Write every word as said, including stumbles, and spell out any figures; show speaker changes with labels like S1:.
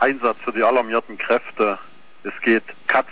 S1: Einsatz für die alarmierten Kräfte. Es geht Katz